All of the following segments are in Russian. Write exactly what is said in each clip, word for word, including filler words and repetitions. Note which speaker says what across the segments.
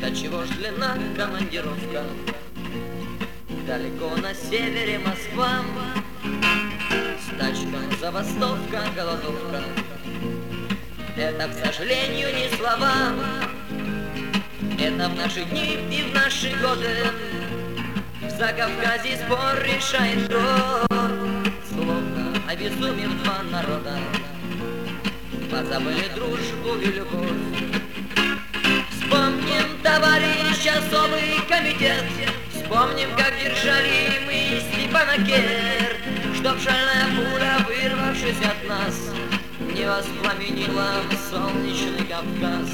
Speaker 1: Да чего ж длинна командировка? Далеко на севере Москва, стачка, забастовка, голодовка. Это, к сожалению, не слова, это в наши дни и в наши годы. В Закавказье спор решает кто, словно обезумев два народа, позабыли дружбу и любовь. Вспомним, товарищ, особый комитет, вспомним, как держали мы Степанакерт, чтоб шальная пуля, вырвавшись от нас, не воспламенила солнечный Кавказ.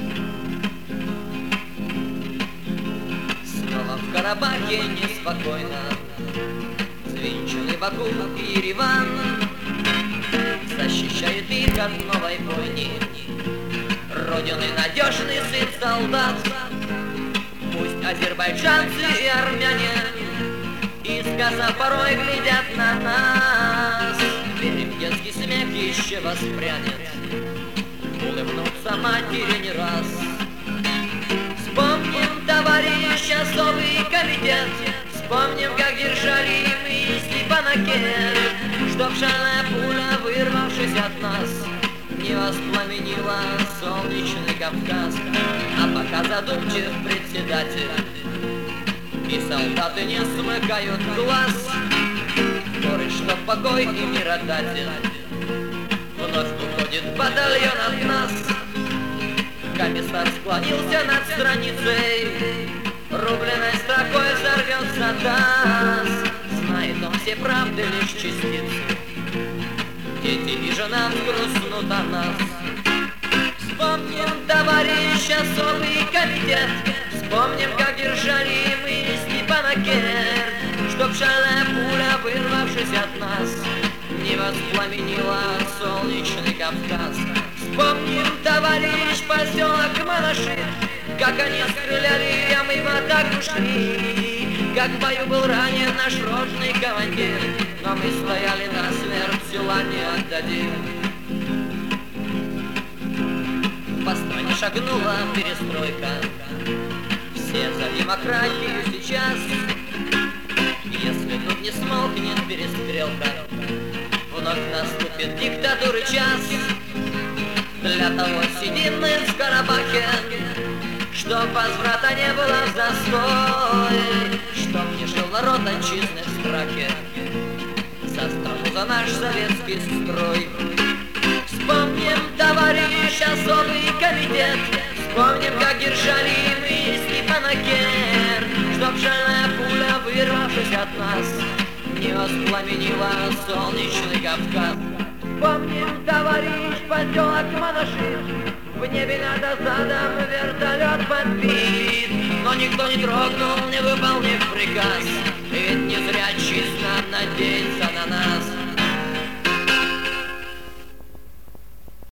Speaker 1: Снова в Карабахе неспокойно, взвинчены Баку и Ереван, защищают их от новой бойни родины надежный сын солдат. Пусть азербайджанцы и армяне искоса порой глядят на нас, верим, детский смех еще воспрянет, улыбнутся матери не раз. Вспомним, товарищ, особый комитет, вспомним, как держали мы Степанакерт, чтоб шальная пуля, вырвавшись от нас, не воспламенила солнечный Кавказ. А пока задумчив председатель и солдаты не смыкают глаз, горы, что покой и миротатель, вновь уходит батальон от нас. Комиссар склонился над страницей, рубленой строкой взорвется ТАСС. Знает он все правды, лишь частицы, дети и жена грустнут о нас. Вспомним, товарищ, особый комитет, вспомним, как держали мы Степанакерт, чтоб шальная пуля, вырвавшись от нас, не воспламенила солнечный Кавказ. Вспомним, товарищ, поселок Манаши, как они стреляли, а мы в атаку шли, как в бою был ранен наш родный командир, но мы стояли насмерть, села не отдадим. По стране шагнула перестройка, все за демократию сейчас. Если тут не смолкнет перестрелка, вновь наступит диктатуры час. Для того сидим мы в Карабахе, чтоб возврата не было в застой, чтоб не жил народ отчизны в страхе, за страну, за наш советский строй. Вспомним, товарищ, особый комитет, вспомним, как держали мы Степанакерт, чтоб шальная пуля, вырвавшись от нас, не воспламенила солнечный Кавказ. Вспомним, товарищ, поселок Манаши, в небе над осадом вертолет подбит, но никто не дрогнул, не выполнив приказ, ведь не зря чисто надеть